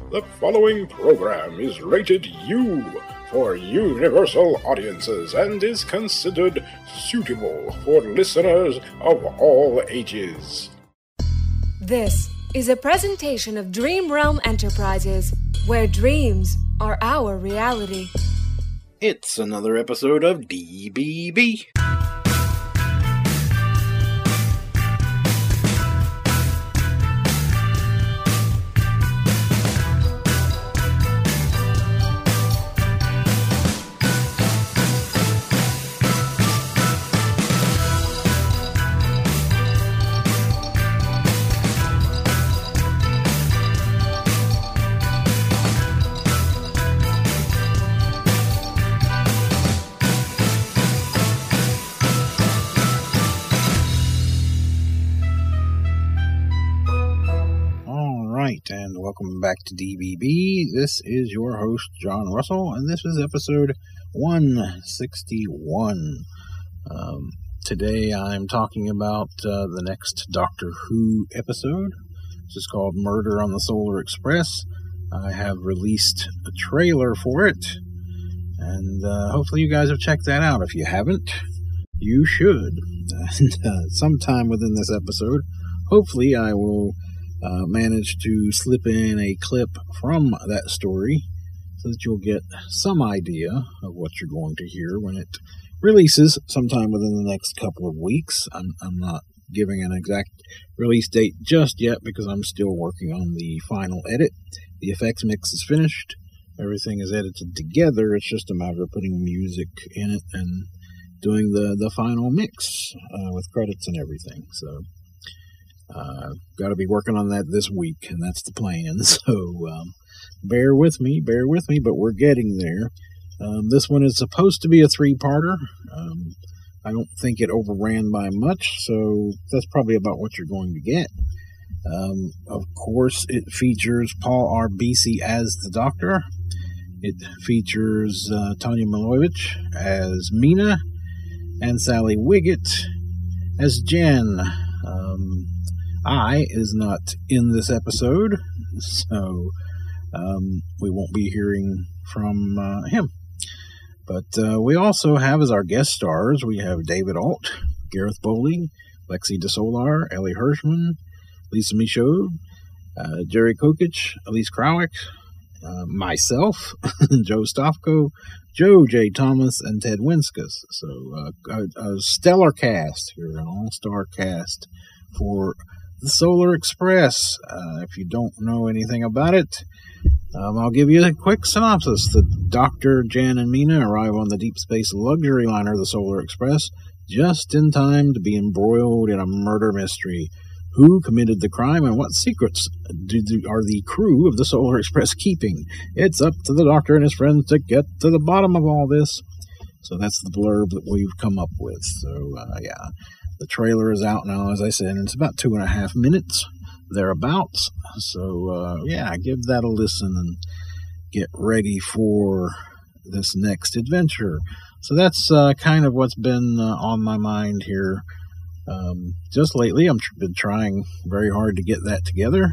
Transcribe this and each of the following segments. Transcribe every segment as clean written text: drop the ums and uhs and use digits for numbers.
The following program is rated U for universal audiences and is considered suitable for listeners of all ages. This is a presentation of Dream Realm Enterprises, where dreams are our reality. It's another episode of DBB. And welcome back to DBB. This is your host, John Russell, and this is episode 161. Today I'm talking about the next Doctor Who episode, which is called Murder on the Solar Express. I have released a trailer for it, and hopefully you guys have checked that out. If you haven't, you should. And sometime within this episode, hopefully I will manage to slip in a clip from that story so that you'll get some idea of what you're going to hear when it releases sometime within the next couple of weeks. I'm not giving an exact release date just yet because I'm still working on the final edit. The effects mix is finished. Everything is edited together. It's just a matter of putting music in it and doing the final mix with credits and everything. So got to be working on that this week, and that's the plan. So bear with me, but we're getting there. This one is supposed to be a 3-parter. I don't think it overran by much, so that's probably about what you're going to get. Of course, it features Paul R. Beesey as the Doctor. It features Tanya Milovich as Mina, and Sally Wiggett as Jen. I is not in this episode, so we won't be hearing from him. But we also have as our guest stars, we have David Alt, Gareth Bowley, Lexi DeSolar, Ellie Hirschman, Lisa Michaud, Jerry Kokich, Elise Krawick, myself, Joe Stofko, Joe J. Thomas, and Ted Winskus. So a stellar cast here, an all-star cast for the Solar Express. If you don't know anything about it, I'll give you a quick synopsis. The Doctor, Jan, and Mina arrive on the deep space luxury liner, the Solar Express, just in time to be embroiled in a murder mystery. Who committed the crime, and what secrets are the crew of the Solar Express keeping? It's up to the Doctor and his friends to get to the bottom of all this. So that's the blurb that we've come up with. So, yeah. The trailer is out now, as I said, and it's about 2.5 minutes, thereabouts. So, yeah, give that a listen and get ready for this next adventure. So that's kind of what's been on my mind here just lately. I've been trying very hard to get that together.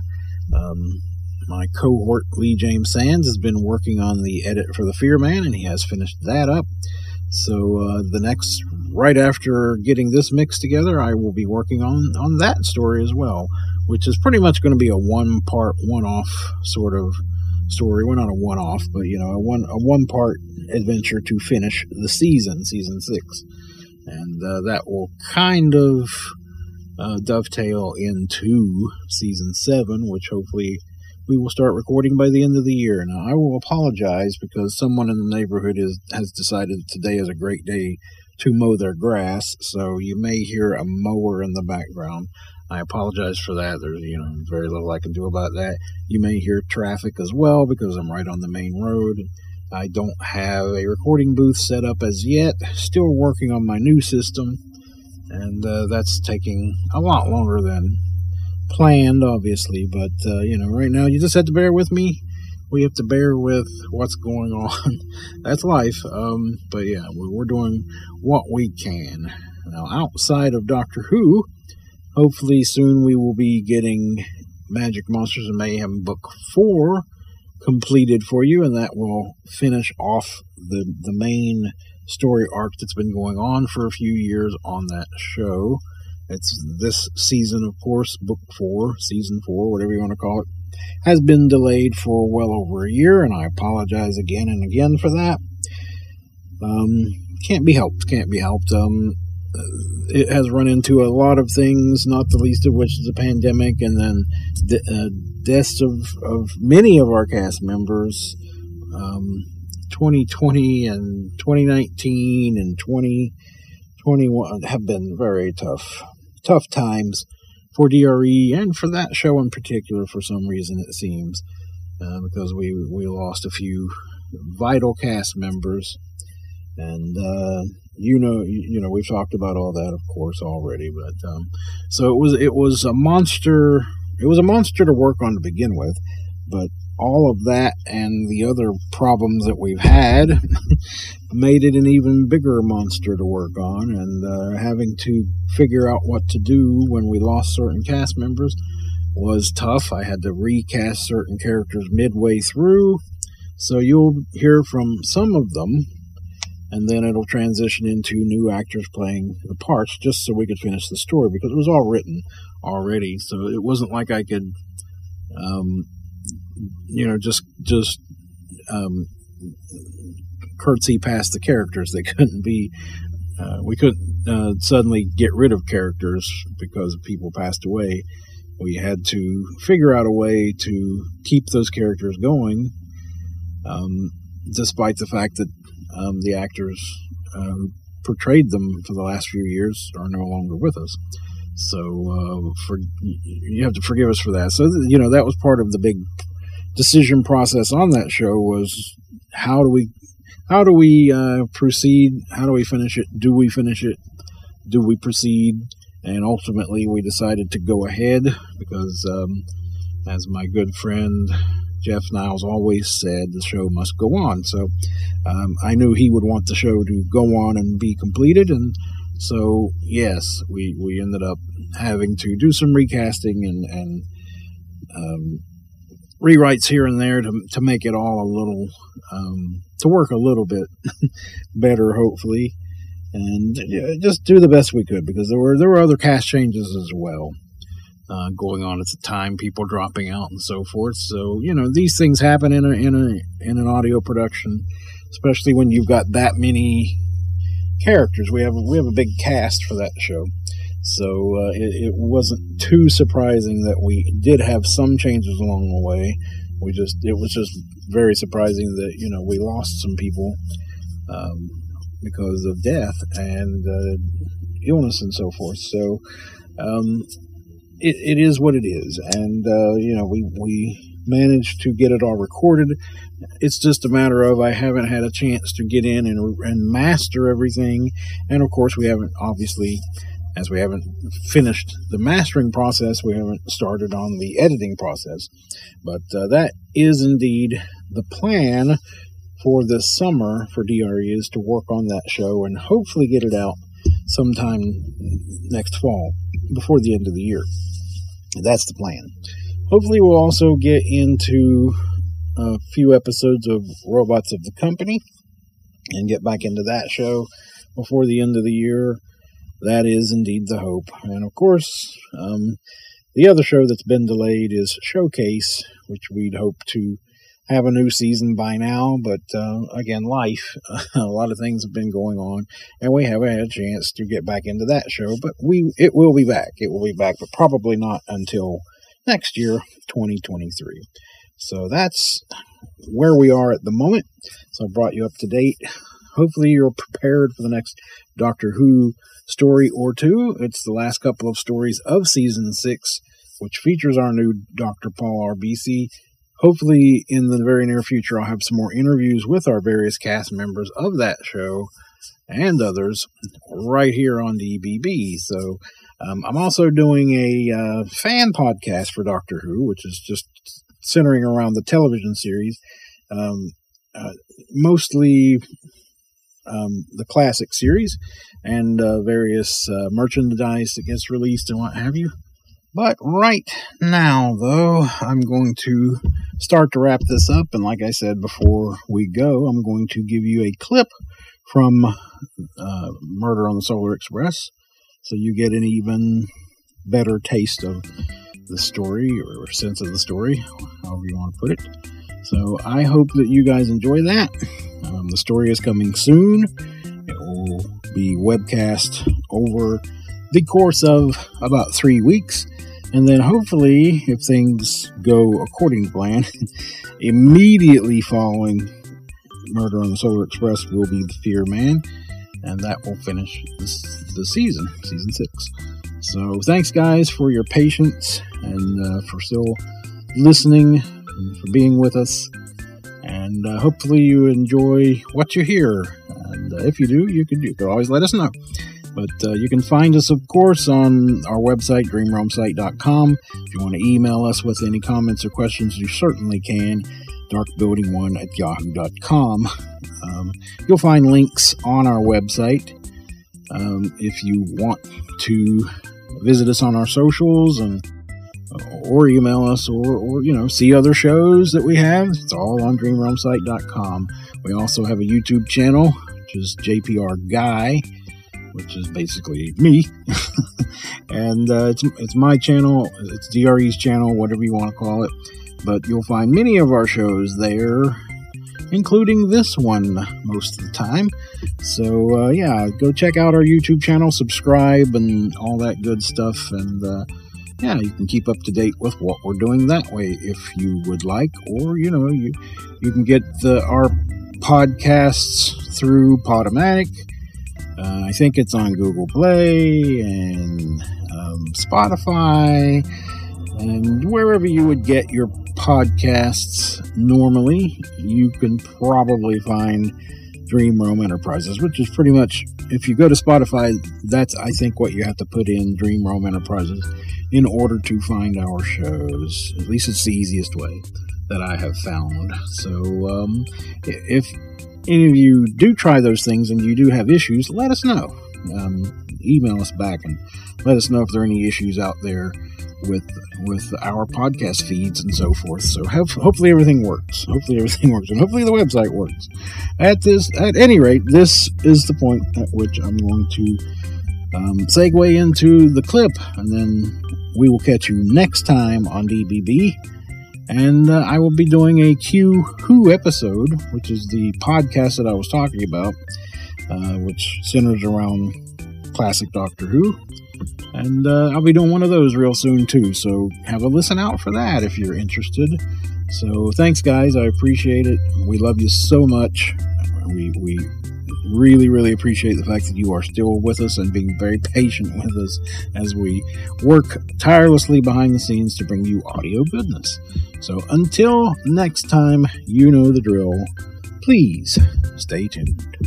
My cohort, Lee James Sands, has been working on the edit for The Fear Man, and he has finished that up. So right after getting this mix together, I will be working on that story as well, which is pretty much going to be a one-part, one-off sort of story. Well, not a one-off, but, a one-part adventure to finish the season 6. And that will kind of dovetail into season 7, which hopefully we will start recording by the end of the year. Now, I will apologize because someone in the neighborhood has decided today is a great day to mow their grass, so you may hear a mower in the background. I apologize for that. There's, very little I can do about that. You may hear traffic as well because I'm right on the main road. I don't have a recording booth set up as yet. Still working on my new system, and that's taking a lot longer than planned, obviously, but right now you just have to bear with me. We have to bear with what's going on. That's life. But yeah, we're doing what we can. Now, outside of Doctor Who, hopefully soon we will be getting Magic Monsters and Mayhem Book 4 completed for you, and that will finish off the main story arc that's been going on for a few years on that show. It's this season, of course, book 4, season 4, whatever you want to call it, has been delayed for well over a year, and I apologize again and again for that. Can't be helped. It has run into a lot of things, not the least of which is the pandemic, and then deaths of many of our cast members. 2020 and 2019 and 2021 have been very tough times for DRE and for that show in particular. For some reason, it seems, because we lost a few vital cast members, and you know we've talked about all that, of course, already. But so it was a monster. It was a monster to work on to begin with, but all of that and the other problems that we've had made it an even bigger monster to work on, and having to figure out what to do when we lost certain cast members was tough. I had to recast certain characters midway through, so you'll hear from some of them, and then it'll transition into new actors playing the parts just so we could finish the story, because it was all written already, so it wasn't like I could just curtsy past the characters. They couldn't be, we couldn't suddenly get rid of characters because people passed away. We had to figure out a way to keep those characters going, despite the fact that the actors who portrayed them for the last few years are no longer with us. So you have to forgive us for that. So, that was part of the big decision process on that show, was how do we proceed? How do we finish it? Do we finish it? Do we proceed? And ultimately we decided to go ahead because, as my good friend Jeff Niles always said, the show must go on. So I knew he would want the show to go on and be completed, and so yes, we ended up having to do some recasting and rewrites here and there to make it all a little to work a little bit better, hopefully, and just do the best we could, because there were other cast changes as well going on at the time, people dropping out and so forth. So these things happen in an audio production, especially when you've got that many characters. We have a big cast for that show, so it wasn't too surprising that we did have some changes along the way. It was just very surprising that we lost some people because of death and illness and so forth. So it is what it is, and we managed to get it all recorded. It's just a matter of I haven't had a chance to get in and master everything, and of course we haven't, obviously, as we haven't finished the mastering process, we haven't started on the editing process. But that is indeed the plan for this summer for DRE, is to work on that show and hopefully get it out sometime next fall, before the end of the year. That's the plan. Hopefully we'll also get into a few episodes of Robots of the Company and get back into that show before the end of the year. That is indeed the hope. And of course, the other show that's been delayed is Showcase, which we'd hope to have a new season by now. But again, life, a lot of things have been going on, and we haven't had a chance to get back into that show. But it will be back. It will be back, but probably not until next year, 2023. So that's where we are at the moment. So I brought you up to date. Hopefully you're prepared for the next Doctor Who story or two. It's the last couple of stories of season 6, which features our new Dr. Paul RBC. Hopefully in the very near future I'll have some more interviews with our various cast members of that show and others right here on DBB. So I'm also doing a fan podcast for Doctor Who, which is just centering around the television series, mostly the classic series and various merchandise that gets released and what have you. But right now, though, I'm going to start to wrap this up. And like I said before we go, I'm going to give you a clip from Murder on the Solar Express, so you get an even better taste of the story, or sense of the story, however you want to put it. So I hope that you guys enjoy that. The story is coming soon. It will be webcast over the course of about 3 weeks. And then hopefully, if things go according to plan, immediately following Murder on the Solar Express will be The Fear Man. And that will finish the season 6. So thanks, guys, for your patience and for still listening and for being with us. And hopefully you enjoy what you hear. And if you do, you could always let us know. But you can find us, of course, on our website, dreamrealmsite.com. If you want to email us with any comments or questions, you certainly can. darkbuilding1@yahoo.com. You'll find links on our website. If you want to visit us on our socials or email us or see other shows that we have, it's all on dreamrealmsite.com. We also have a YouTube channel, which is JPR Guy, which is basically me. And it's my channel, it's DRE's channel, whatever you want to call it. But you'll find many of our shows there, including this one most of the time. So, go check out our YouTube channel, subscribe, and all that good stuff. And, you can keep up to date with what we're doing that way if you would like. Or, you can get our podcasts through Podomatic. I think it's on Google Play and Spotify and wherever you would get your podcasts normally. You can probably find Dream Realm Enterprises, which is pretty much, if you go to Spotify, that's, I think, what you have to put in, Dream Realm Enterprises, in order to find our shows. At least it's the easiest way that I have found. So if any of you do try those things and you do have issues, let us know. Email us back and let us know if there are any issues out there with our podcast feeds and so forth. So hopefully everything works. And hopefully the website works. At any rate, this is the point at which I'm going to segue into the clip, and then we will catch you next time on DBB. And I will be doing a Q Who episode, which is the podcast that I was talking about, which centers around classic Doctor Who. And I'll be doing one of those real soon, too. So have a listen out for that if you're interested. So thanks, guys. I appreciate it. We love you so much. We really, really appreciate the fact that you are still with us and being very patient with us as we work tirelessly behind the scenes to bring you audio goodness. So until next time, you know the drill. Please stay tuned.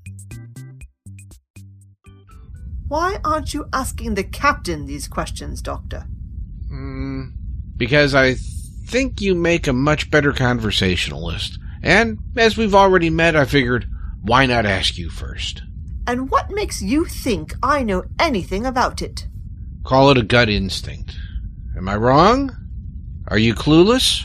Why aren't you asking the captain these questions, Doctor? Because I think you make a much better conversationalist. And as we've already met, I figured, why not ask you first? And what makes you think I know anything about it? Call it a gut instinct. Am I wrong? Are you clueless?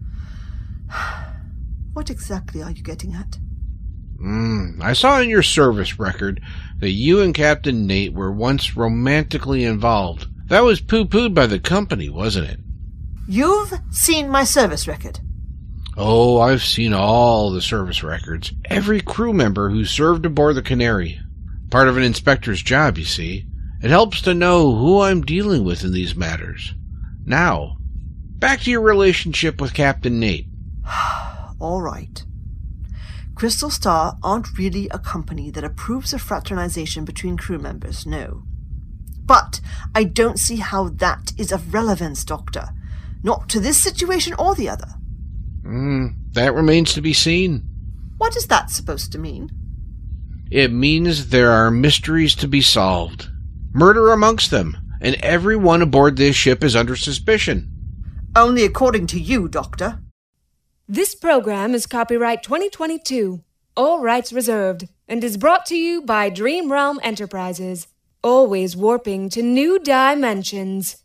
What exactly are you getting at? I saw in your service record that you and Captain Nate were once romantically involved. That was poo-pooed by the company, wasn't it? You've seen my service record. Oh, I've seen all the service records. Every crew member who served aboard the Canary. Part of an inspector's job, you see. It helps to know who I'm dealing with in these matters. Now, back to your relationship with Captain Nate. All right. Crystal Star aren't really a company that approves of fraternization between crew members, no. But I don't see how that is of relevance, Doctor. Not to this situation or the other. That remains to be seen. What is that supposed to mean? It means there are mysteries to be solved. Murder amongst them, and everyone aboard this ship is under suspicion. Only according to you, Doctor. This program is copyright 2022, all rights reserved, and is brought to you by Dream Realm Enterprises, always warping to new dimensions.